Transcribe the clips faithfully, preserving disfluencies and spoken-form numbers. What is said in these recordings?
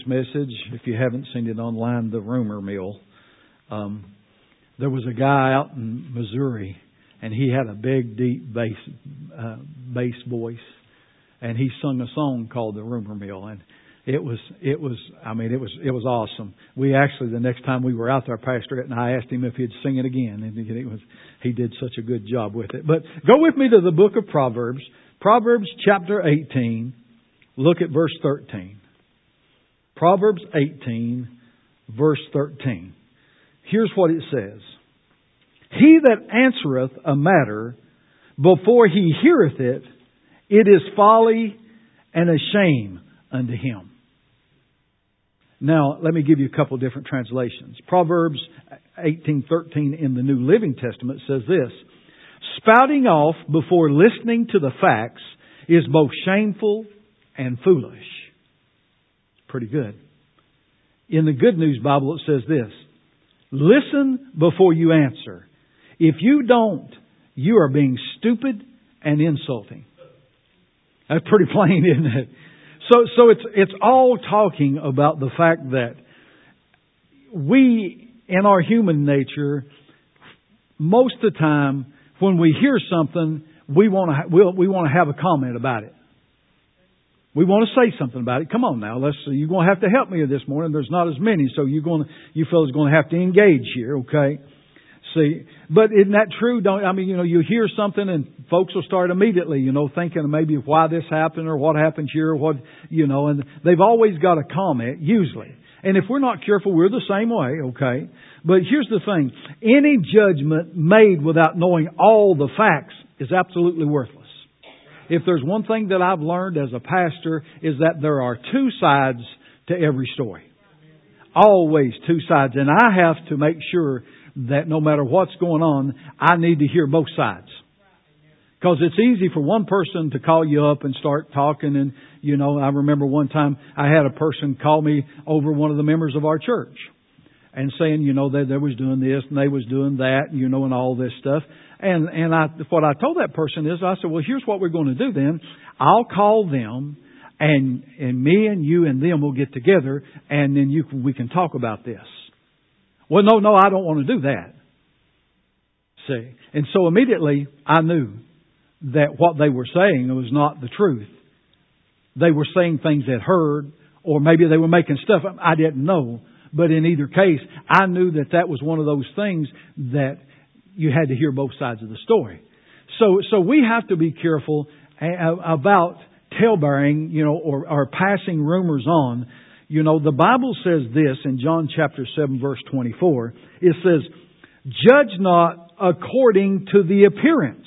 message, if you haven't seen it online, The Rumor Mill. Um, there was a guy out in Missouri, and he had a big, deep bass, uh, bass voice, and he sung a song called The Rumor Mill, and it was, it was, I mean, it was, it was awesome. We actually, the next time we were out there, Pastor and I asked him if he'd sing it again, and it was, he did such a good job with it. But go with me to the book of Proverbs, Proverbs chapter eighteen. Look at verse thirteen. Proverbs eighteen, verse thirteen. Here's what it says. He that answereth a matter before he heareth it, it is folly and a shame unto him. Now, let me give you a couple different translations. Proverbs eighteen thirteen in the New Living Testament says this. Spouting off before listening to the facts is both shameful and foolish. Pretty good. In the Good News Bible it says this. Listen before you answer. If you don't, you are being stupid and insulting. That's pretty plain, isn't it? So, so it's, it's all talking about the fact that we, in our human nature, most of the time, when we hear something, we want to, we'll, we want to have a comment about it. We want to say something about it. Come on now, let's. You're going to have to help me this morning. There's not as many, so you're going to, you fellas are going to have to engage here, okay? See, but isn't that true? Don't I mean, you know, you hear something and folks will start immediately, you know, thinking maybe why this happened or what happened here or what, you know, and they've always got a comment, usually. And if we're not careful, we're the same way, okay? But here's the thing. Any judgment made without knowing all the facts is absolutely worthless. If there's one thing that I've learned as a pastor is that there are two sides to every story. Always two sides. And I have to make sure that no matter what's going on, I need to hear both sides. Because it's easy for one person to call you up and start talking. And, you know, I remember one time I had a person call me over one of the members of our church and saying, you know, they, they was doing this and they was doing that, you know, and all this stuff. And, and I, what I told that person is, I said, well, here's what we're going to do then. I'll call them and, and me and you and them will get together and then you can, we can talk about this. Well, no, no, I don't want to do that. See? And so immediately I knew that what they were saying was not the truth. They were saying things that heard, or maybe they were making stuff up. I didn't know. But in either case, I knew that that was one of those things that you had to hear both sides of the story. So, so we have to be careful about talebearing, you know, or, or passing rumors on. You know, the Bible says this in John chapter seven, verse twenty-four. It says, judge not according to the appearance,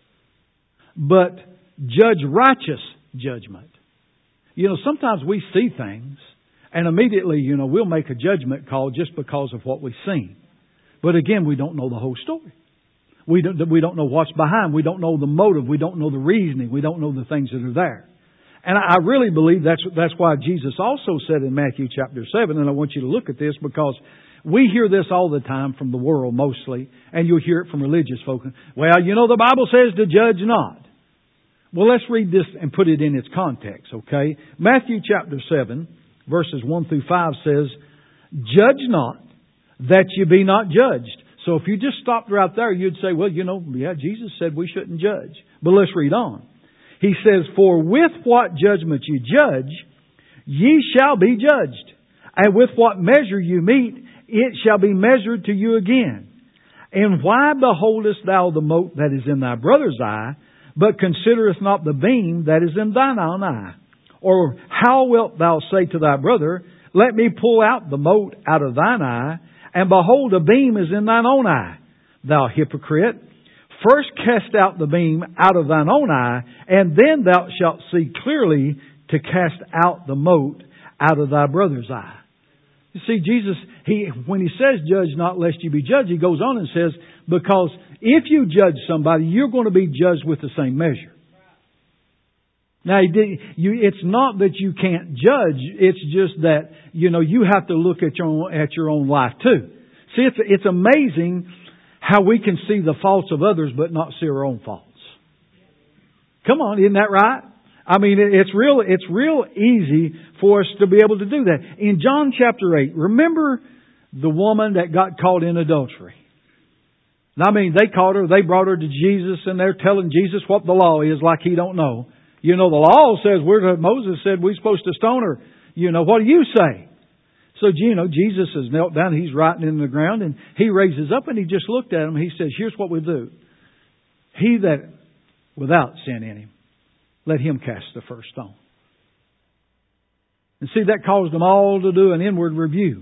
but judge righteous judgment. You know, sometimes we see things and immediately, you know, we'll make a judgment call just because of what we've seen. But again, we don't know the whole story. We don't, we don't know what's behind. We don't know the motive. We don't know the reasoning. We don't know the things that are there. And I really believe that's that's why Jesus also said in Matthew chapter seven, and I want you to look at this because we hear this all the time from the world mostly, and you'll hear it from religious folk. Well, you know, the Bible says to judge not. Well, let's read this and put it in its context, okay? Matthew chapter seven, verses one through five says, judge not, that you be not judged. So if you just stopped right there, you'd say, well, you know, yeah, Jesus said we shouldn't judge. But let's read on. He says, for with what judgment you judge, ye shall be judged. And with what measure you meet, it shall be measured to you again. And why beholdest thou the mote that is in thy brother's eye, but considerest not the beam that is in thine own eye? Or how wilt thou say to thy brother, let me pull out the mote out of thine eye, and behold, a beam is in thine own eye? Thou hypocrite, first cast out the beam out of thine own eye, and then thou shalt see clearly to cast out the mote out of thy brother's eye. You see, Jesus, he when He says, judge not lest you be judged, He goes on and says, because if you judge somebody, you're going to be judged with the same measure. Now, you, it's not that you can't judge. It's just that, you know, you have to look at your own, at your own life too. See, it's, it's amazing how we can see the faults of others but not see our own faults. Come on, isn't that right? I mean, it's real, it's real easy for us to be able to do that. In John chapter eight, remember the woman that got caught in adultery? I mean, they caught her, they brought her to Jesus, and they're telling Jesus what the law is like he don't know. You know, the law says, we're to, Moses said we're supposed to stone her. You know, what do you say? So, you know, Jesus has knelt down, he's writing in the ground, and he raises up and he just looked at him. He says, here's what we do. He that without sin in him, let him cast the first stone. And see, that caused them all to do an inward review.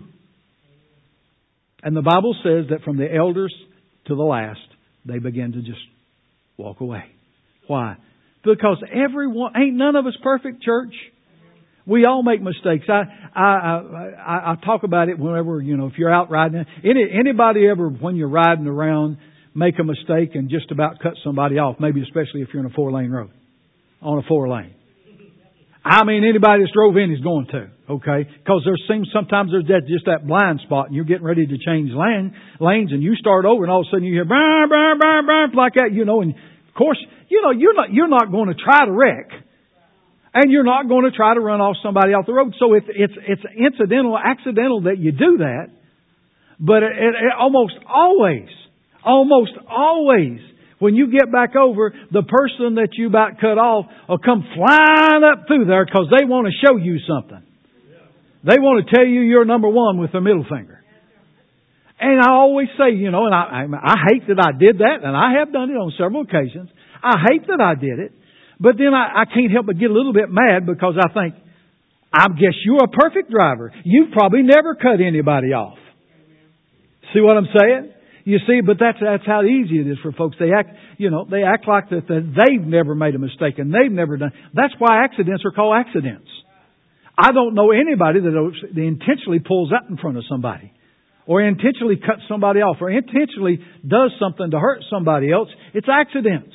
And the Bible says that from the elders to the last, they began to just walk away. Why? Because everyone, ain't none of us perfect, church. We all make mistakes. I, I, I, I talk about it whenever, you know, if you're out riding. Any, anybody ever, when you're riding around, make a mistake and just about cut somebody off? Maybe especially if you're in a four lane road. On a four lane. I mean, anybody that's drove in is going to, okay? Because there seems sometimes there's that, just that blind spot, and you're getting ready to change lane, lanes, and you start over, and all of a sudden you hear burr, burr, burr, burr, like that, you know. And of course, you know you're not you're not going to try to wreck, and you're not going to try to run off somebody off the road. So it's it's it's incidental, accidental that you do that, but it, it, it almost always, almost always. When you get back over, the person that you about cut off will come flying up through there because they want to show you something. They want to tell you you're number one with their middle finger. And I always say, you know, and I, I hate that I did that, and I have done it on several occasions. I hate that I did it, but then I, I can't help but get a little bit mad because I think, I guess you're a perfect driver. You've probably never cut anybody off. See what I'm saying? You see, but that's that's how easy it is for folks. They act, you know, they act like that, that they've never made a mistake and they've never done. That's why accidents are called accidents. I don't know anybody that intentionally pulls out in front of somebody, or intentionally cuts somebody off, or intentionally does something to hurt somebody else. It's accidents.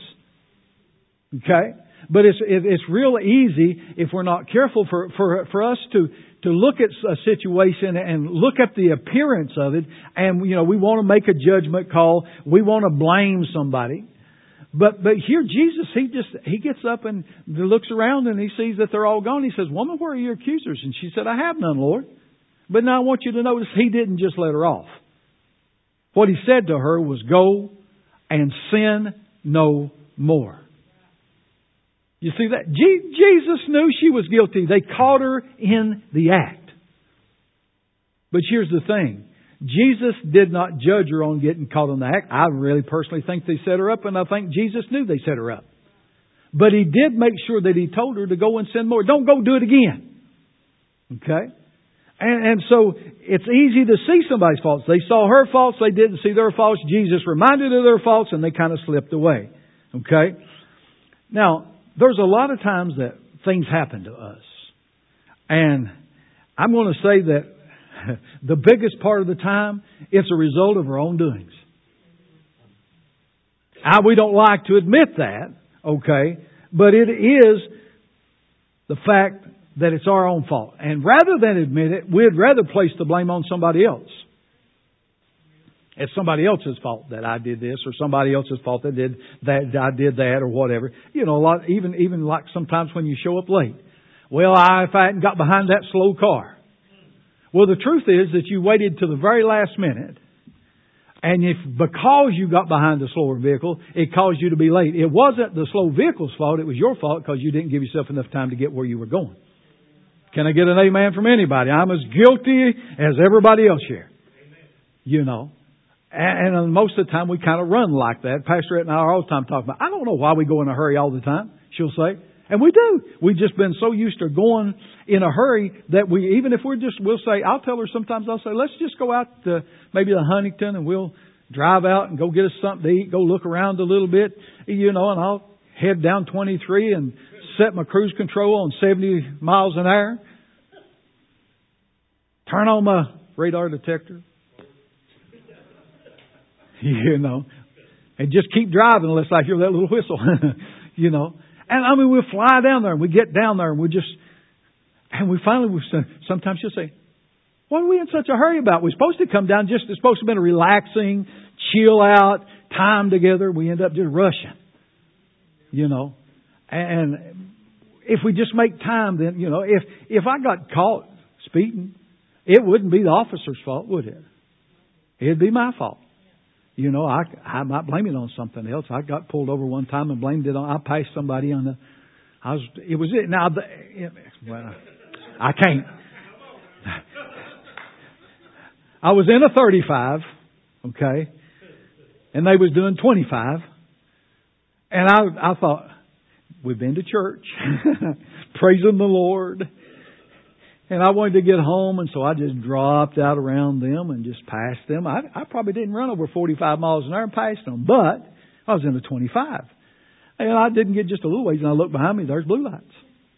Okay, but it's it, it's real easy if we're not careful for for for us to. to look at a situation and look at the appearance of it. And, you know, we want to make a judgment call. We want to blame somebody. But, but here Jesus, He just, He gets up and looks around and He sees that they're all gone. He says, woman, where are your accusers? And she said, I have none, Lord. But now I want you to notice He didn't just let her off. What He said to her was, go and sin no more. You see that? Jesus knew she was guilty. They caught her in the act. But here's the thing. Jesus did not judge her on getting caught in the act. I really personally think they set her up, and I think Jesus knew they set her up. But He did make sure that He told her to go and sin more. Don't go do it again. Okay? And, and so it's easy to see somebody's faults. They saw her faults. They didn't see their faults. Jesus reminded of their faults, and they kind of slipped away. Okay? Now, there's a lot of times that things happen to us. And I'm going to say that the biggest part of the time, it's a result of our own doings. Now, we don't like to admit that, okay, but it is the fact that it's our own fault. And rather than admit it, we'd rather place the blame on somebody else. It's somebody else's fault that I did this, or somebody else's fault that did that I did that, or whatever. You know, a lot, even even like sometimes when you show up late. Well, I, if I hadn't got behind that slow car. Well, the truth is that you waited to the very last minute, and if because you got behind the slower vehicle, it caused you to be late. It wasn't the slow vehicle's fault; it was your fault because you didn't give yourself enough time to get where you were going. Can I get an amen from anybody? I'm as guilty as everybody else here. You know. And, and most of the time we kind of run like that. Pastor Ed and I are all the time talking about, I don't know why we go in a hurry all the time, she'll say. And we do. We've just been so used to going in a hurry that we, even if we're just, we'll say, I'll tell her sometimes, I'll say, let's just go out to maybe to Huntington and we'll drive out and go get us something to eat, go look around a little bit, you know, and I'll head down twenty-three and set my cruise control on seventy miles an hour. Turn on my radar detector. You know, and just keep driving unless I hear that little whistle, you know. And I mean, we'll fly down there and we get down there and we just, and we finally, we sometimes she'll say, what are we in such a hurry about? We're supposed to come down just, it's supposed to have been a relaxing, chill out time together. We end up just rushing, you know. And if we just make time, then, you know, if, if I got caught speeding, it wouldn't be the officer's fault, would it? It'd be my fault. You know, I, I might blame it on something else. I got pulled over one time and blamed it on, I passed somebody on the, I was, it was it. Now, the, it, well, I can't. I was in a thirty-five, okay, and they was doing twenty-five. And I, I thought, we've been to church, praising the Lord. And I wanted to get home, and so I just dropped out around them and just passed them. I, I probably didn't run over forty-five miles an hour and passed them, but I was in the twenty-five. And I didn't get just a little ways, and I looked behind me, there's blue lights.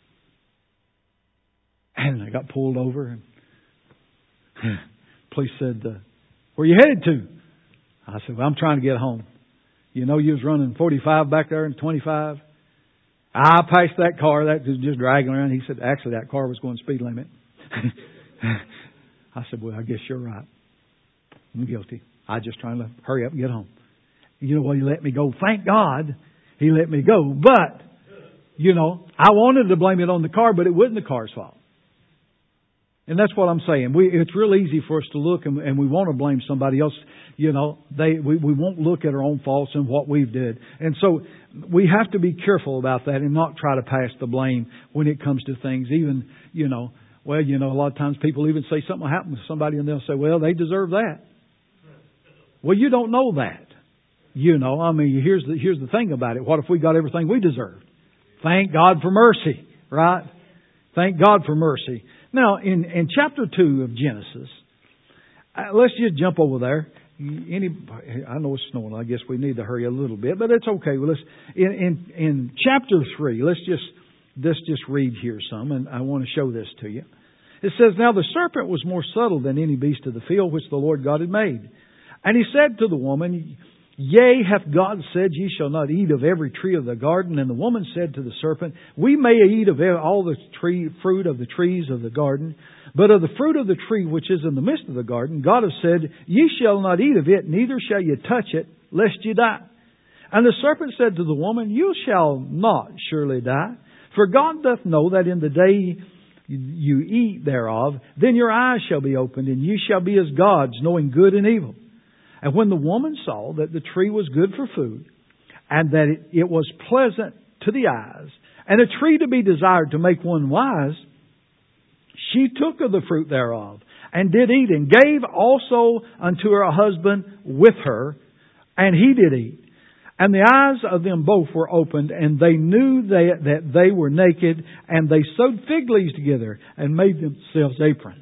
And I got pulled over, and police said, uh, where you headed to? I said, well, I'm trying to get home. You know, you was running forty-five back there and twenty-five. I passed that car that was just dragging around. He said, actually, that car was going speed limit. I said, well, I guess you're right. I'm guilty. I just trying to hurry up and get home. You know what? He let me go. Thank God he let me go. But, you know, I wanted to blame it on the car, but it wasn't the car's fault. And that's what I'm saying. We, it's real easy for us to look and, and we want to blame somebody else. You know, they we, we won't look at our own faults and what we've did. And so we have to be careful about that and not try to pass the blame when it comes to things. Even, you know, well, you know, a lot of times people even say something will happen to somebody and they'll say, well, they deserve that. Well, you don't know that. You know, I mean, here's the, here's the thing about it. What if we got everything we deserved? Thank God for mercy, right? Thank God for mercy. Now, in, in chapter two of Genesis, uh, let's just jump over there. Any, I know it's snowing. I guess we need to hurry a little bit, but it's okay. Well, let's in, in in chapter three. Let's just let's just read here some, and I want to show this to you. It says, "Now the serpent was more subtle than any beast of the field which the Lord God had made, and he said to the woman, Yea, hath God said, Ye shall not eat of every tree of the garden? And the woman said to the serpent, We may eat of all the tree fruit of the trees of the garden, but of the fruit of the tree which is in the midst of the garden, God hath said, Ye shall not eat of it, neither shall ye touch it, lest ye die. And the serpent said to the woman, You shall not surely die, for God doth know that in the day you eat thereof, then your eyes shall be opened, and ye shall be as gods, knowing good and evil. And when the woman saw that the tree was good for food, and that it, it was pleasant to the eyes, and a tree to be desired to make one wise, she took of the fruit thereof, and did eat, and gave also unto her husband with her, and he did eat. And the eyes of them both were opened, and they knew they, that they were naked, and they sewed fig leaves together, and made themselves aprons.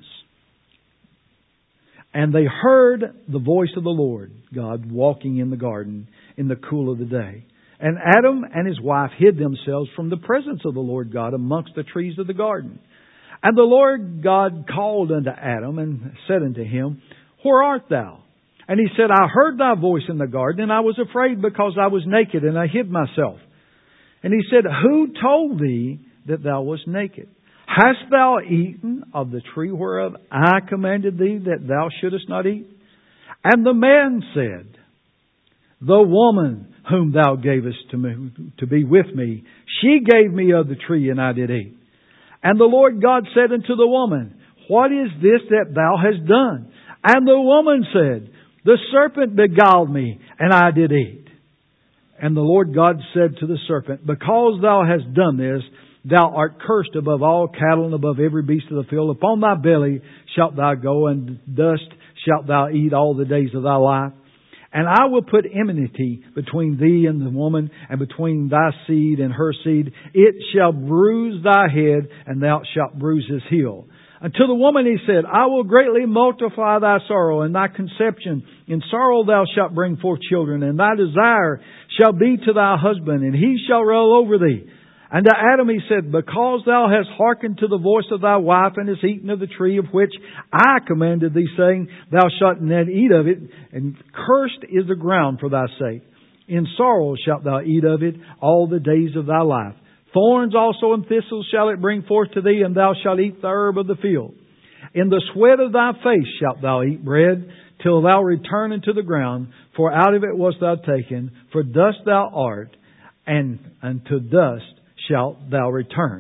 And they heard the voice of the Lord God walking in the garden in the cool of the day. And Adam and his wife hid themselves from the presence of the Lord God amongst the trees of the garden. And the Lord God called unto Adam and said unto him, Where art thou? And he said, I heard thy voice in the garden, and I was afraid because I was naked, and I hid myself. And he said, Who told thee that thou wast naked? Hast thou eaten of the tree whereof I commanded thee that thou shouldest not eat? And the man said, The woman whom thou gavest to me to be with me, she gave me of the tree, and I did eat. And the Lord God said unto the woman, What is this that thou hast done? And the woman said, The serpent beguiled me, and I did eat. And the Lord God said to the serpent, Because thou hast done this, thou art cursed above all cattle and above every beast of the field. Upon thy belly shalt thou go, and dust shalt thou eat all the days of thy life. And I will put enmity between thee and the woman, and between thy seed and her seed. It shall bruise thy head, and thou shalt bruise his heel. And to the woman he said, I will greatly multiply thy sorrow and thy conception. In sorrow thou shalt bring forth children, and thy desire shall be to thy husband, and he shall rule over thee. And to Adam he said, Because thou hast hearkened to the voice of thy wife, and hast eaten of the tree of which I commanded thee, saying, Thou shalt not eat of it, and cursed is the ground for thy sake. In sorrow shalt thou eat of it all the days of thy life. Thorns also and thistles shall it bring forth to thee, and thou shalt eat the herb of the field. In the sweat of thy face shalt thou eat bread, till thou return into the ground, for out of it wast thou taken, for dust thou art, and unto dust shalt thou return.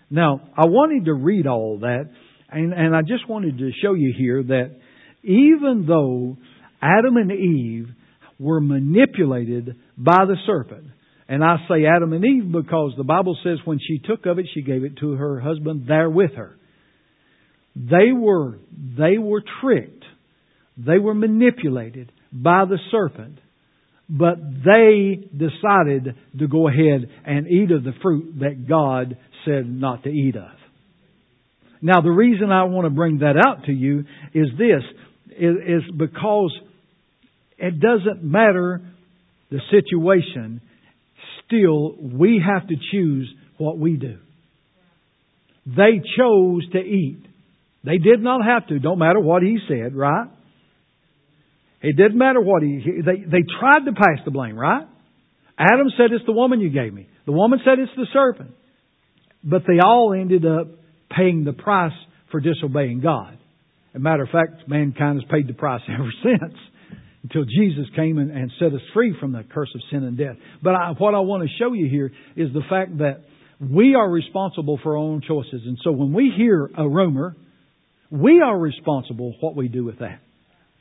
Now, I wanted to read all that, and, and I just wanted to show you here that even though Adam and Eve were manipulated by the serpent, and I say Adam and Eve because the Bible says when she took of it, she gave it to her husband there with her. They were, they were tricked. They were manipulated by the serpent. But they decided to go ahead and eat of the fruit that God said not to eat of. Now, the reason I want to bring that out to you is this, is, is because it doesn't matter the situation, still we have to choose what we do. They chose to eat. They did not have to, don't matter what he said, right? It didn't matter what he... They, they tried to pass the blame, right? Adam said, it's the woman you gave me. The woman said, it's the serpent. But they all ended up paying the price for disobeying God. As a matter of fact, mankind has paid the price ever since. Until Jesus came and, and set us free from the curse of sin and death. But I, what I want to show you here is the fact that we are responsible for our own choices. And so when we hear a rumor, we are responsible for what we do with that.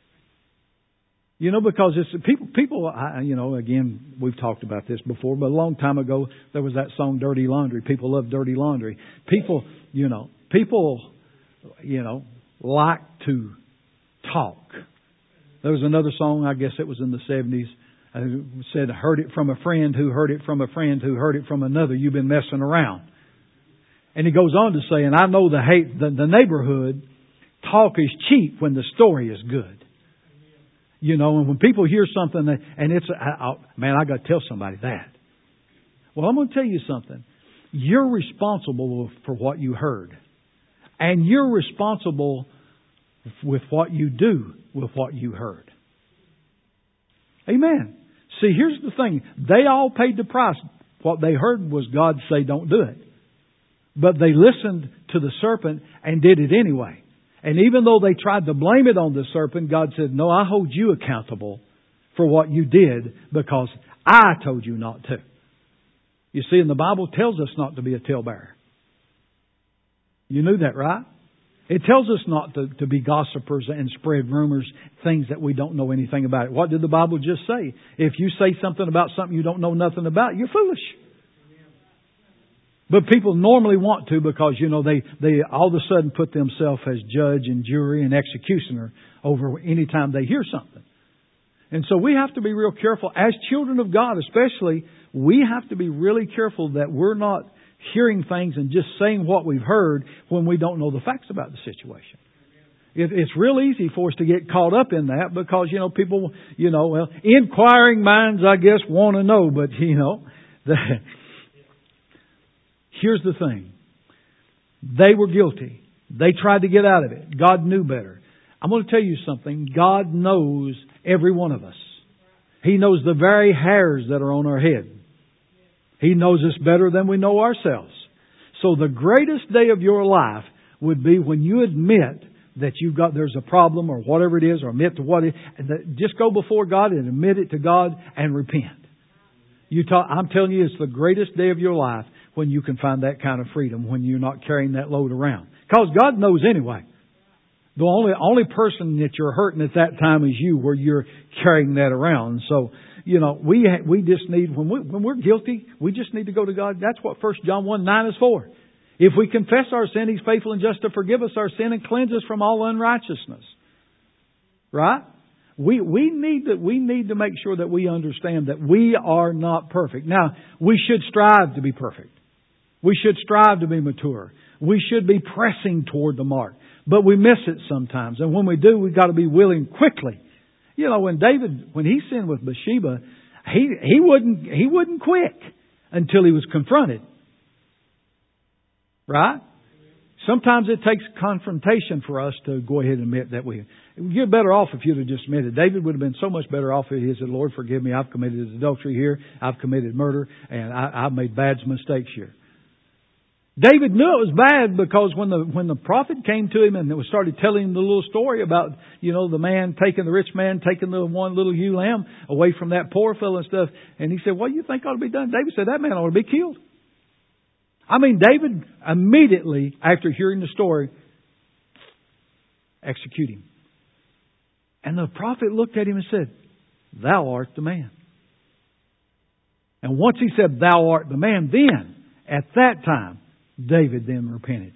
You know, because it's people, people, I, you know, again, we've talked about this before, but a long time ago, there was that song, Dirty Laundry. People love dirty laundry. People, you know, people, you know, like to talk. There was another song, I guess it was in the seventies, uh, said, heard it from a friend who heard it from a friend who heard it from another. You've been messing around. And he goes on to say, and I know the hate, the, the neighborhood, talk is cheap when the story is good. You know, and when people hear something that, and it's, I, I, man, I got to tell somebody that. Well, I'm going to tell you something. You're responsible for what you heard. And you're responsible with what you do with what you heard. Amen. See, here's the thing. They all paid the price. What they heard was God say, don't do it. But they listened to the serpent and did it anyway. And even though they tried to blame it on the serpent, God said, no, I hold you accountable for what you did because I told you not to. You see, and the Bible tells us not to be a talebearer. You knew that, right? It tells us not to, to be gossipers and spread rumors, things that we don't know anything about. What did the Bible just say? If you say something about something you don't know nothing about, you're foolish. But people normally want to because, you know, they, they all of a sudden put themselves as judge and jury and executioner over any time they hear something. And so we have to be real careful. As children of God especially, we have to be really careful that we're not hearing things and just saying what we've heard when we don't know the facts about the situation. It, it's real easy for us to get caught up in that because, you know, people, you know, well, inquiring minds, I guess, want to know. But, you know, the... Here's the thing. They were guilty. They tried to get out of it. God knew better. I'm going to tell you something. God knows every one of us. He knows the very hairs that are on our head. He knows us better than we know ourselves. So the greatest day of your life would be when you admit that you've got, there's a problem or whatever it is, or admit to what it is. Just go before God and admit it to God and repent. You talk, I'm telling you, it's the greatest day of your life when you can find that kind of freedom, when you're not carrying that load around. Because God knows anyway. The only only person that you're hurting at that time is you, where you're carrying that around. So, you know, we we just need, when, we, when we're guilty, we just need to go to God. That's what First John one nine is for. If we confess our sin, He's faithful and just to forgive us our sin and cleanse us from all unrighteousness. Right? We we need to we need to make sure that we understand that we are not perfect. Now, we should strive to be perfect. We should strive to be mature. We should be pressing toward the mark. But we miss it sometimes. And when we do, we've got to be willing quickly. You know, when David, when he sinned with Bathsheba, he he wouldn't he wouldn't quit until he was confronted. Right? Sometimes it takes confrontation for us to go ahead and admit that we... You're better off if you'd have just admitted. David would have been so much better off if he said, Lord, forgive me. I've committed adultery here. I've committed murder. And I, I've made bad mistakes here. David knew it was bad because when the when the prophet came to him and started telling him the little story about, you know, the man taking, the rich man taking the one little ewe lamb away from that poor fellow and stuff. And he said, what do you think ought to be done? David said, that man ought to be killed. I mean, David immediately, after hearing the story, execute him. And the prophet looked at him and said, Thou art the man. And once he said, Thou art the man, then, at that time, David then repented.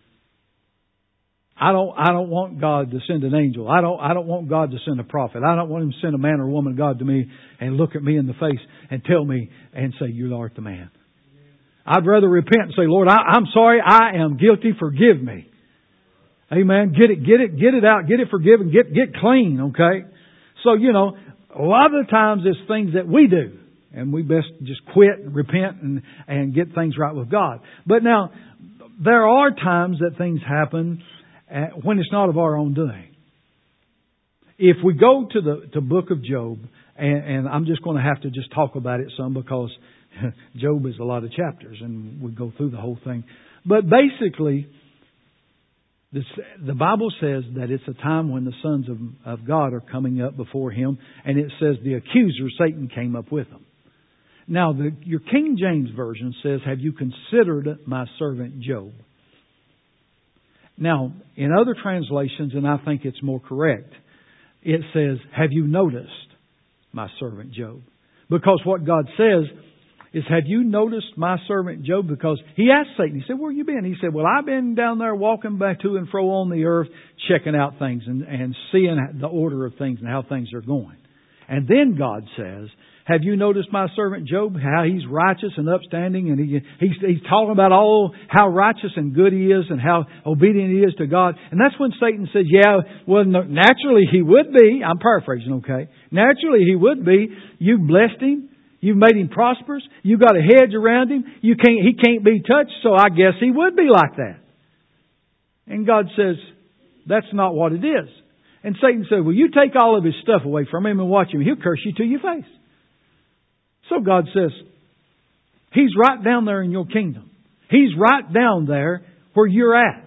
I don't, I don't want God to send an angel. I don't, I don't want God to send a prophet. I don't want Him to send a man or woman of God to me and look at me in the face and tell me and say, You art the man. I'd rather repent and say, Lord, I, I'm sorry. I am guilty. Forgive me. Amen. Get it, get it, get it out. Get it forgiven. Get, get clean. Okay. So, you know, a lot of the times it's things that we do. And we best just quit and repent and, and get things right with God. But now, there are times that things happen when it's not of our own doing. If we go to the to book of Job, and, and I'm just going to have to just talk about it some because Job is a lot of chapters and we go through the whole thing. But basically, this, the Bible says that it's a time when the sons of, of God are coming up before Him, and it says the accuser, Satan, came up with them. Now, the, your King James Version says, Have you considered my servant Job? Now, in other translations, and I think it's more correct, it says, Have you noticed my servant Job? Because what God says is, Have you noticed my servant Job? Because he asked Satan, he said, Where have you been? He said, Well, I've been down there walking back to and fro on the earth, checking out things and, and seeing the order of things and how things are going. And then God says, Have you noticed my servant Job, how he's righteous and upstanding, and he, he's, he's talking about all how righteous and good he is and how obedient he is to God. And that's when Satan says, yeah, well, no, naturally he would be. I'm paraphrasing, okay? Naturally he would be. You blessed him. You've made him prosperous. You've got a hedge around him. You can't, he can't be touched, so I guess he would be like that. And God says, that's not what it is. And Satan said, well, you take all of his stuff away from him and watch him. He'll curse you to your face. So God says, He's right down there in your kingdom. He's right down there where you're at.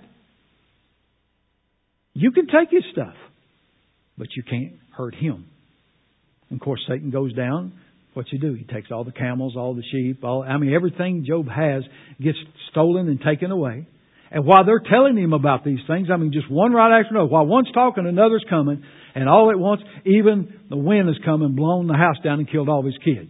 You can take his stuff, but you can't hurt him. And of course, Satan goes down. What you do? He takes all the camels, all the sheep, all, I mean, everything Job has gets stolen and taken away. And while they're telling him about these things, I mean, just one right after another. While one's talking, another's coming. And all at once, even the wind has come and blown the house down and killed all of his kids.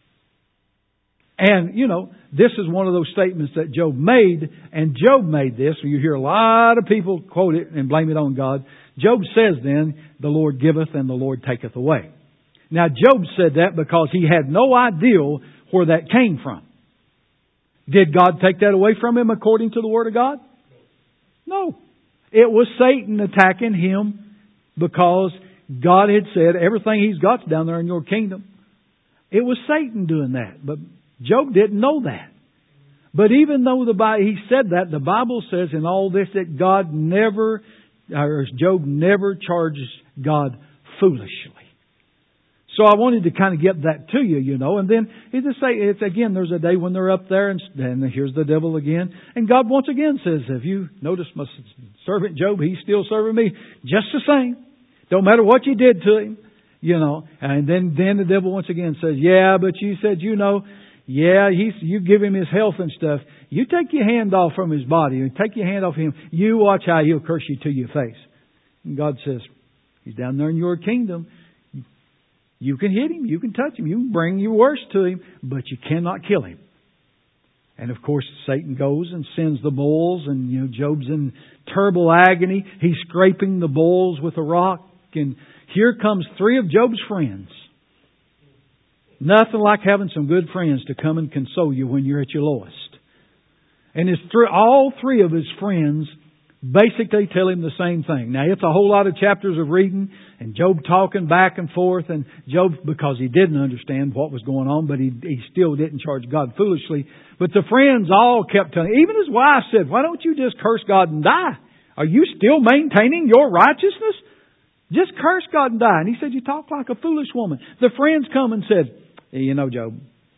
And, you know, this is one of those statements that Job made. And Job made this. You hear a lot of people quote it and blame it on God. Job says then, the Lord giveth and the Lord taketh away. Now, Job said that because he had no idea where that came from. Did God take that away from him according to the Word of God? No. It was Satan attacking him because God had said everything he's got's down there in your kingdom. It was Satan doing that. But Job didn't know that. But even though the Bible, he said that, the Bible says in all this that God never, or Job never charges God foolishly. So I wanted to kind of get that to you, you know. And then he just say, it's again, there's a day when they're up there and, and here's the devil again. And God once again says, have you noticed my servant Job? He's still serving me just the same. Don't matter what you did to him, you know. And then, then the devil once again says, yeah, but you said, you know, yeah, he's, you give him his health and stuff. You take your hand off from his body and take your hand off him. You watch how he'll curse you to your face. And God says, he's down there in your kingdom. You can hit him. You can touch him. You can bring your worst to him, but you cannot kill him. And of course, Satan goes and sends the bulls, and you know Job's in terrible agony. He's scraping the bulls with a rock, and here comes three of Job's friends. Nothing like having some good friends to come and console you when you're at your lowest. And his th- all three of his friends basically tell him the same thing. Now, it's a whole lot of chapters of reading and Job talking back and forth, and Job, because he didn't understand what was going on, but he, he still didn't charge God foolishly. But the friends all kept telling him, even his wife said, why don't you just curse God and die? Are you still maintaining your righteousness? Just curse God and die. And he said, you talk like a foolish woman. The friends come and said, you know, Job,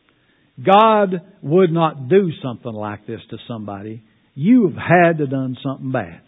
God would not do something like this to somebody. You've had to done something bad.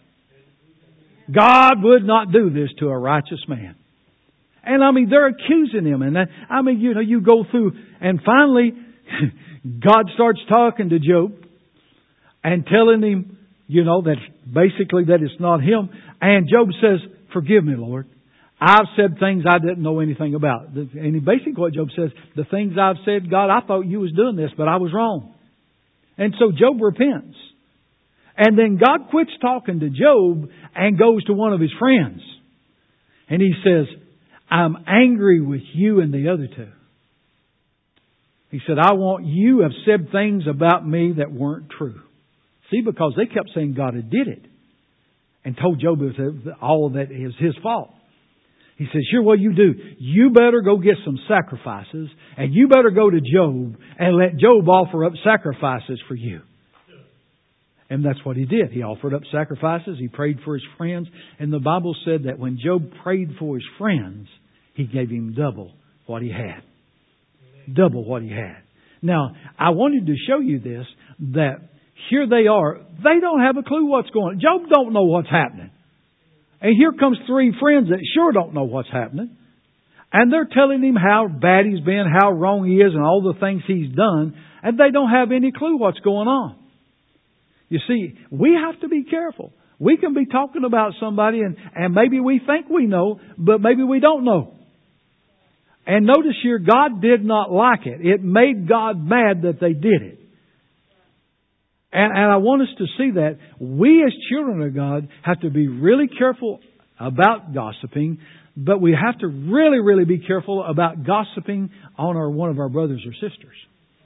God would not do this to a righteous man. And I mean, they're accusing him. And I mean, you know, you go through and finally God starts talking to Job. and telling him, you know, that basically that it's not him. And Job says, forgive me, Lord. I've said things I didn't know anything about. And basically what Job says, the things I've said, God, I thought you was doing this, but I was wrong. And so Job repents. And then God quits talking to Job and goes to one of his friends. And he says, I'm angry with you and the other two. He said, I want you have said things about me that weren't true. See, because they kept saying God had did it. And told Job it was all of that is his fault. He says, here what you do. You better go get some sacrifices. And you better go to Job and let Job offer up sacrifices for you. And that's what he did. He offered up sacrifices. He prayed for his friends. And the Bible said that when Job prayed for his friends, He gave him double what he had. Double what he had. Now, I wanted to show you this, that here they are. They don't have a clue what's going on. Job don't know what's happening. And here comes three friends that sure don't know what's happening. And they're telling him how bad he's been, how wrong he is, and all the things he's done. And they don't have any clue what's going on. You see, we have to be careful. We can be talking about somebody and, and maybe we think we know, but maybe we don't know. And notice here, God did not like it. It made God mad that they did it. And, and I want us to see that we as children of God have to be really careful about gossiping, but we have to really, really be careful about gossiping on our, one of our brothers or sisters.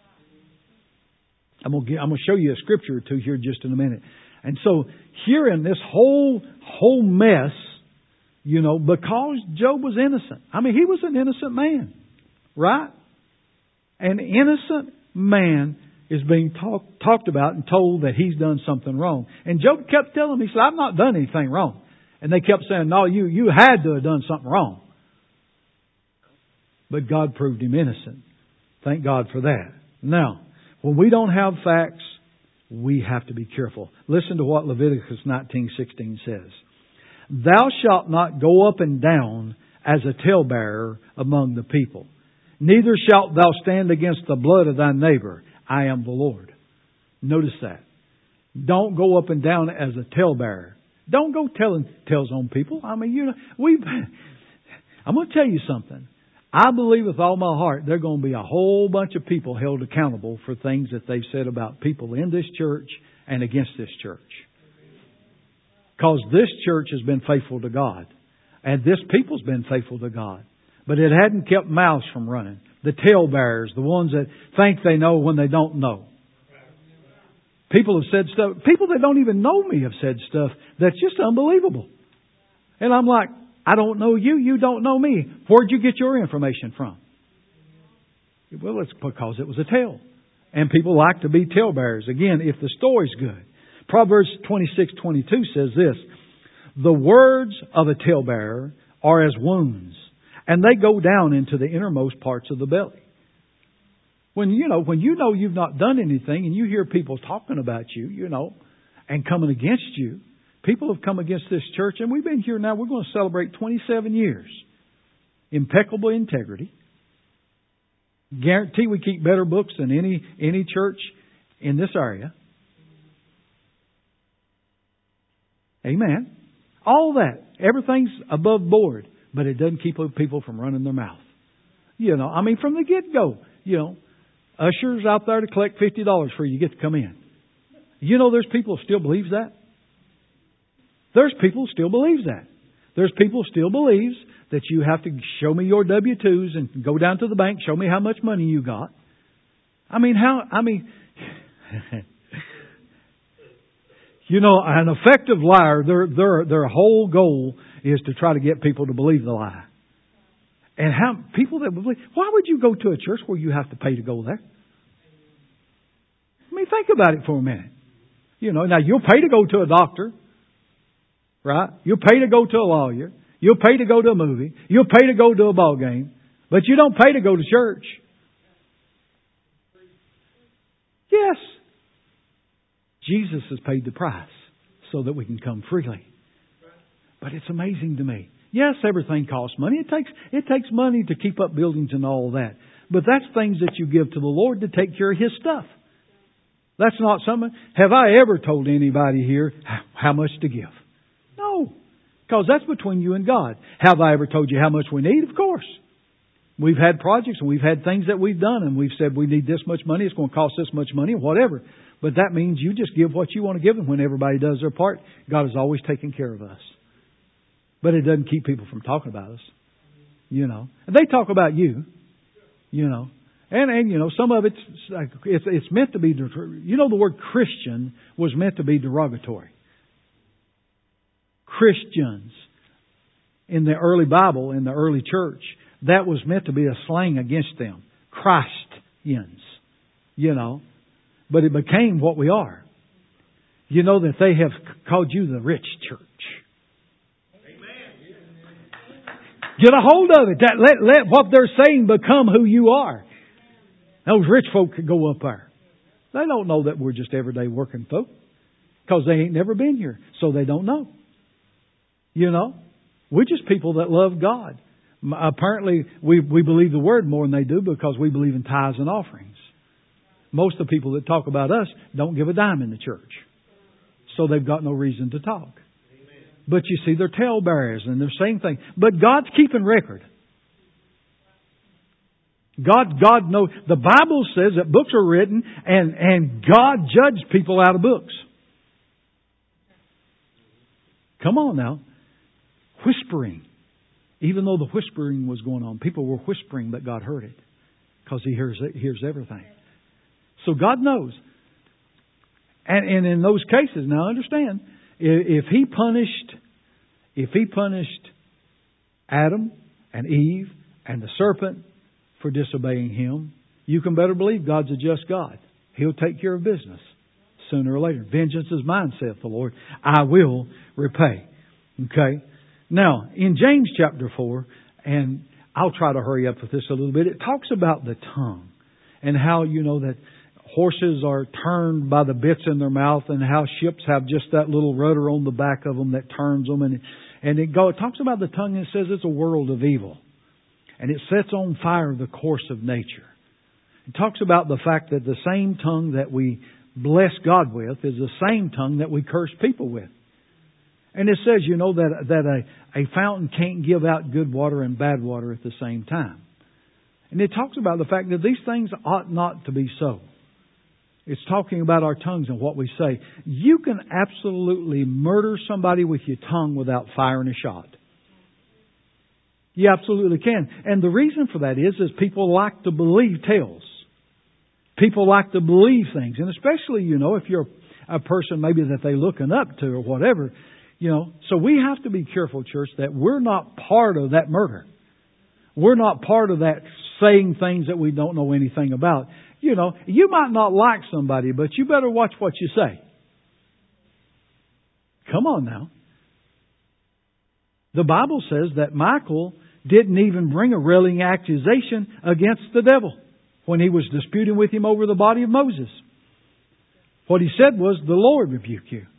I'm going to, I'm going to show you a scripture or two here just in a minute. And so here in this whole, whole mess, you know, because Job was innocent. I mean, he was an innocent man, right? An innocent man is being talk, talked about and told that he's done something wrong. And Job kept telling them, he said, I've not done anything wrong. And they kept saying, no, you, you had to have done something wrong. But God proved him innocent. Thank God for that. Now, when we don't have facts, we have to be careful. Listen to what Leviticus nineteen sixteen says. Thou shalt not go up and down as a talebearer among the people. Neither shalt thou stand against the blood of thy neighbor. I am the Lord. Notice that. Don't go up and down as a talebearer. Don't go telling tales on people. I mean, you know, we. I'm going to tell you something. I believe with all my heart there are going to be a whole bunch of people held accountable for things that they've said about people in this church and against this church. Because this church has been faithful to God. And this people's been faithful to God. But it hadn't kept mouths from running. The talebearers, the ones that think they know when they don't know. People have said stuff, people that don't even know me have said stuff that's just unbelievable. And I'm like, I don't know you, you don't know me. Where'd you get your information from? Well, it's because it was a tale. And people like to be talebearers. Again, if the story's good. Proverbs twenty-six twenty-two says this, the words of a talebearer are as wounds, and they go down into the innermost parts of the belly. When you know, when you know you've not done anything and you hear people talking about you, you know, and coming against you, people have come against this church, and we've been here now, we're going to celebrate twenty-seven years. Impeccable integrity. Guarantee we keep better books than any, any church in this area. Amen. All that. Everything's above board. But it doesn't keep people from running their mouth. You know, I mean, from the get-go, you know, ushers out there to collect fifty dollars for you, you get to come in. You know, there's people who still believes that. There's people who still believes that. There's people who still believes that you have to show me your W two's and go down to the bank, show me how much money you got. I mean, how, I mean... You know, an effective liar, their, their, their whole goal is to try to get people to believe the lie. And how people that believe, why would you go to a church where you have to pay to go there? I mean, think about it for a minute. You know, now you'll pay to go to a doctor, right? You'll pay to go to a lawyer. You'll pay to go to a movie. You'll pay to go to a ball game. But you don't pay to go to church. Yes. Jesus has paid the price so that we can come freely. But it's amazing to me. Yes, everything costs money. It takes it takes money to keep up buildings and all that. But that's things that you give to the Lord to take care of His stuff. That's not something. Have I ever told anybody here how much to give? No. Because that's between you and God. Have I ever told you how much we need? Of course. We've had projects and we've had things that we've done and we've said we need this much money, it's going to cost this much money, whatever. But that means you just give what you want to give, and when everybody does their part, God is always taking care of us. But it doesn't keep people from talking about us. You know. And they talk about you. You know. And, and you know, some of it's, it's, it's meant to be, you know, the word Christian was meant to be derogatory. Christians in the early Bible, in the early church, that was meant to be a slang against them. Christians. You know. But it became what we are. You know that they have called you the rich church. Amen. Get a hold of it. That, let, let what they're saying become who you are. Those rich folk could go up there. They don't know that we're just everyday working folk. Because they ain't never been here. So they don't know. You know. We're just people that love God. Apparently we, we believe the Word more than they do because we believe in tithes and offerings. Most of the people that talk about us don't give a dime in the church. So they've got no reason to talk. Amen. But you see, they're talebearers and they're saying things. But God's keeping record. God, God knows. The Bible says that books are written and, and God judged people out of books. Come on now. Whispering. Even though the whispering was going on, people were whispering, but God heard it. Because He hears, hears everything. So God knows. And, and in those cases, now understand, if He punished, if He punished Adam and Eve and the serpent for disobeying Him, you can better believe God's a just God. He'll take care of business sooner or later. Vengeance is mine, saith the Lord. I will repay. Okay? Now, in James chapter four, and I'll try to hurry up with this a little bit, it talks about the tongue and how, you know, that horses are turned by the bits in their mouth and how ships have just that little rudder on the back of them that turns them. And, and it, go, it talks about the tongue and it says it's a world of evil. And it sets on fire the course of nature. It talks about the fact that the same tongue that we bless God with is the same tongue that we curse people with. And it says, you know, that, that a, a fountain can't give out good water and bad water at the same time. And it talks about the fact that these things ought not to be so. It's talking about our tongues and what we say. You can absolutely murder somebody with your tongue without firing a shot. You absolutely can. And the reason for that is, is people like to believe tales. People like to believe things. And especially, you know, if you're a person maybe that they're looking up to or whatever, you know. So we have to be careful, church, that we're not part of that murder. We're not part of that saying things that we don't know anything about. You know, you might not like somebody, but you better watch what you say. Come on now. The Bible says that Michael didn't even bring a railing accusation against the devil when he was disputing with him over the body of Moses. What he said was, the Lord rebuke you.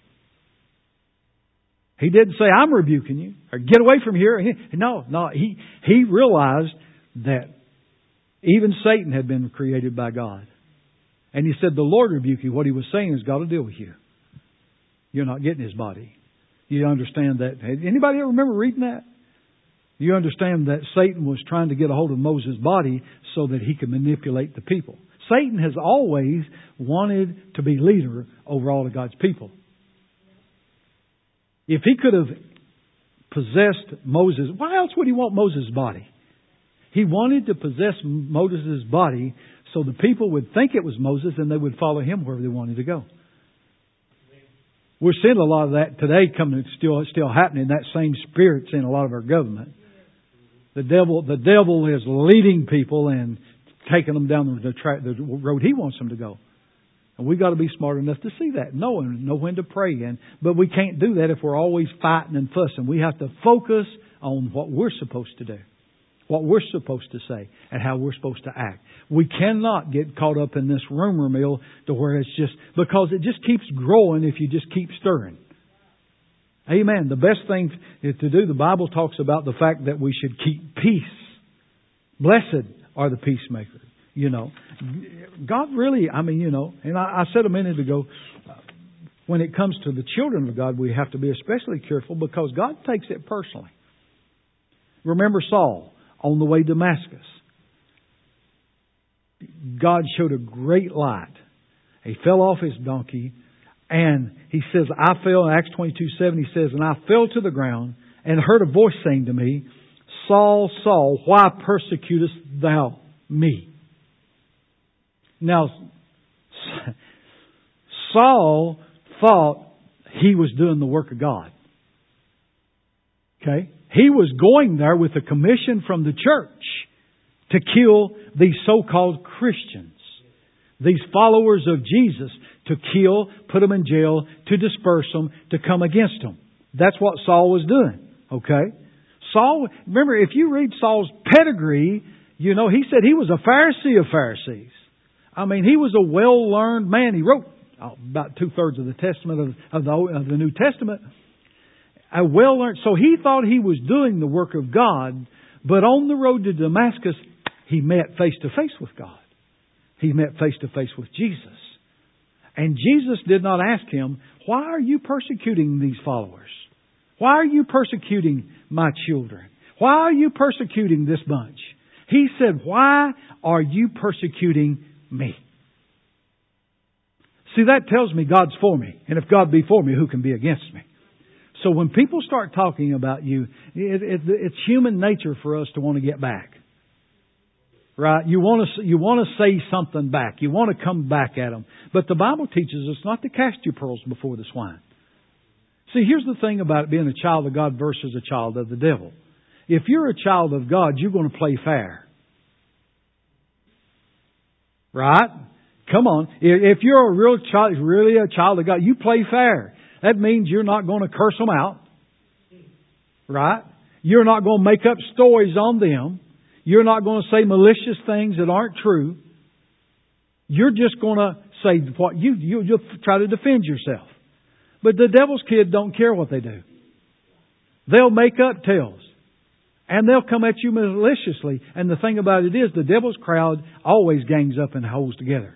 He didn't say, I'm rebuking you, or get away from here. No, no. He, he realized that even Satan had been created by God. And he said, the Lord rebuke you. What he was saying is, God will deal with you. You're not getting His body. You understand that? Anybody ever remember reading that? You understand that Satan was trying to get a hold of Moses' body so that he could manipulate the people. Satan has always wanted to be leader over all of God's people. If he could have possessed Moses, why else would he want Moses' body? He wanted to possess Moses' body so the people would think it was Moses and they would follow him wherever they wanted to go. We're seeing a lot of that today coming, still still happening. That same spirit's in a lot of our government. The devil, the devil is leading people and taking them down the, track, the road he wants them to go. And we've got to be smart enough to see that, know and know when to pray. And but we can't do that if we're always fighting and fussing. We have to focus on what we're supposed to do, what we're supposed to say, and how we're supposed to act. We cannot get caught up in this rumor mill to where it's just, because it just keeps growing if you just keep stirring. Amen. The best thing to do, the Bible talks about the fact that we should keep peace. Blessed are the peacemakers. You know, God really, I mean, you know, and I, I said a minute ago, when it comes to the children of God, we have to be especially careful because God takes it personally. Remember Saul on the way to Damascus. God showed a great light. He fell off his donkey and he says, I fell, in Acts twenty-two seven, he says, and I fell to the ground and heard a voice saying to me, Saul, Saul, why persecutest thou me? Now, Saul thought he was doing the work of God. Okay? He was going there with a commission from the church to kill these so-called Christians, these followers of Jesus, to kill, put them in jail, to disperse them, to come against them. That's what Saul was doing. Okay? Saul, remember, if you read Saul's pedigree, you know, he said he was a Pharisee of Pharisees. I mean, he was a well-learned man. He wrote oh, about two-thirds of the Testament of, of, the, of the New Testament. A well-learned, so he thought he was doing the work of God, but on the road to Damascus, he met face-to-face with God. He met face-to-face with Jesus. And Jesus did not ask him, why are you persecuting these followers? Why are you persecuting my children? Why are you persecuting this bunch? He said, why are you persecuting me? See, that tells me God's for me. And if God be for me, who can be against me? So when people start talking about you, it, it, it's human nature for us to want to get back. Right? You want to, you want to say something back. You want to come back at them. But the Bible teaches us not to cast your pearls before the swine. See, here's the thing about it being a child of God versus a child of the devil. If you're a child of God, you're going to play fair. Right? Come on. If you're a real child, really a child of God, you play fair. That means you're not going to curse them out. Right? You're not going to make up stories on them. You're not going to say malicious things that aren't true. You're just going to say what you, you, you'll try to defend yourself. But the devil's kid don't care what they do. They'll make up tales. And they'll come at you maliciously. And the thing about it is, the devil's crowd always gangs up and holds together.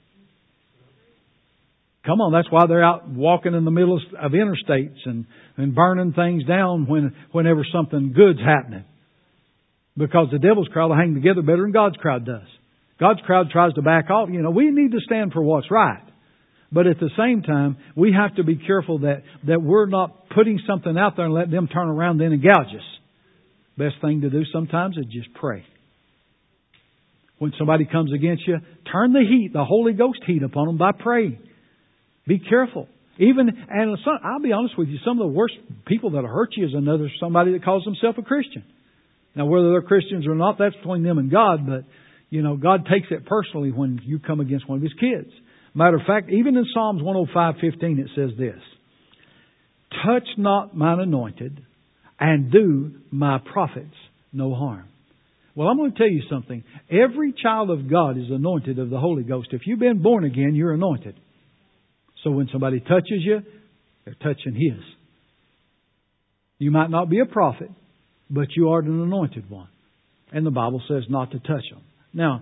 Come on, that's why they're out walking in the middle of interstates and, and burning things down when whenever something good's happening. Because the devil's crowd will hang together better than God's crowd does. God's crowd tries to back off. You know, we need to stand for what's right. But at the same time, we have to be careful that, that we're not putting something out there and letting them turn around then and gouge us. Best thing to do sometimes is just pray. When somebody comes against you, turn the heat, the Holy Ghost heat upon them by praying. Be careful. Even, and some, I'll be honest with you, some of the worst people that'll hurt you is another somebody that calls himself a Christian. Now, whether they're Christians or not, that's between them and God. But, you know, God takes it personally when you come against one of His kids. Matter of fact, even in Psalms one oh five fifteen, it says this. Touch not mine anointed, and do my prophets no harm. Well, I'm going to tell you something. Every child of God is anointed of the Holy Ghost. If you've been born again, you're anointed. So when somebody touches you, they're touching His. You might not be a prophet, but you are an anointed one. And the Bible says not to touch them. Now,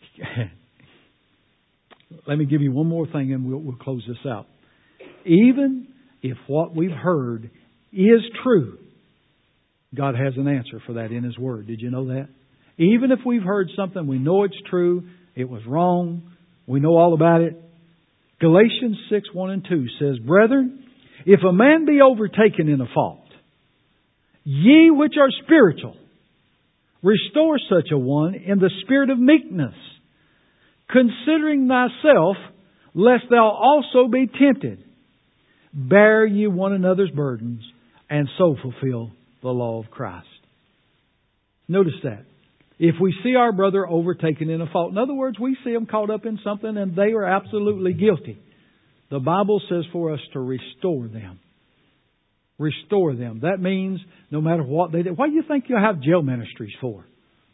let me give you one more thing and we'll, we'll close this out. Even if what we've heard is true, God has an answer for that in His Word. Did you know that? Even if we've heard something, we know it's true, it was wrong, we know all about it. Galatians six, one and two says, Brethren, if a man be overtaken in a fault, ye which are spiritual, restore such a one in the spirit of meekness, considering thyself, lest thou also be tempted. Bear ye one another's burdens, and so fulfill the law of Christ. Notice that. If we see our brother overtaken in a fault, in other words, we see them caught up in something and they are absolutely guilty. The Bible says for us to restore them. Restore them. That means no matter what they did. What do you think you have jail ministries for?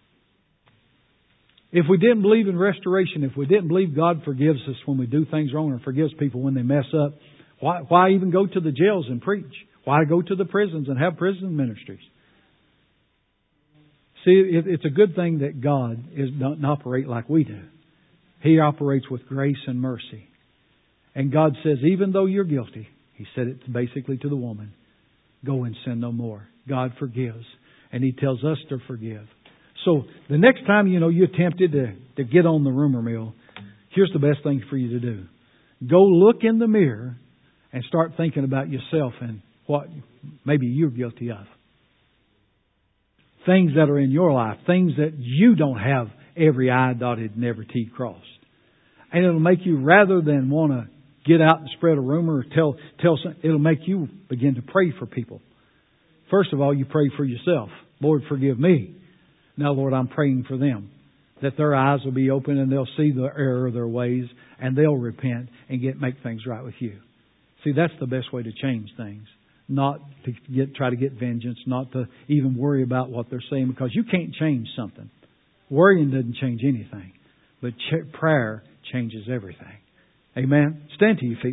If we didn't believe in restoration, if we didn't believe God forgives us when we do things wrong and forgives people when they mess up, why, why even go to the jails and preach? Why go to the prisons and have prison ministries? See, it, it's a good thing that God is, doesn't operate like we do. He operates with grace and mercy. And God says, even though you're guilty, He said it basically to the woman, go and sin no more. God forgives. And He tells us to forgive. So the next time, you know, you're tempted to, to get on the rumor mill, here's the best thing for you to do. Go look in the mirror and start thinking about yourself and what maybe you're guilty of. Things that are in your life. Things that you don't have every I dotted and every T crossed. And it'll make you, rather than want to get out and spread a rumor or tell, tell something, it'll make you begin to pray for people. First of all, you pray for yourself. Lord, forgive me. Now, Lord, I'm praying for them. That their eyes will be open and they'll see the error of their ways and they'll repent and get make things right with you. See, that's the best way to change things. Not to get try to get vengeance, not to even worry about what they're saying, because you can't change something. Worrying doesn't change anything. But ch- prayer changes everything. Amen? Stand to your feet.